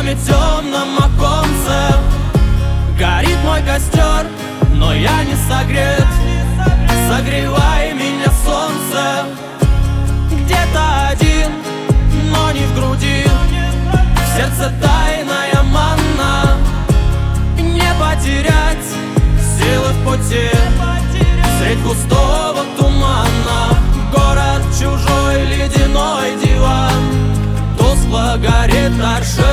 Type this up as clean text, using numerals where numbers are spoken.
возле темном оконце горит мой костер, но я не согрет. Согревай меня, солнце, где-то один, но не в груди. В сердце тайная манна, не потерять силы в пути. Средь густого тумана город чужой, ледяной диван, тускло горит торшер.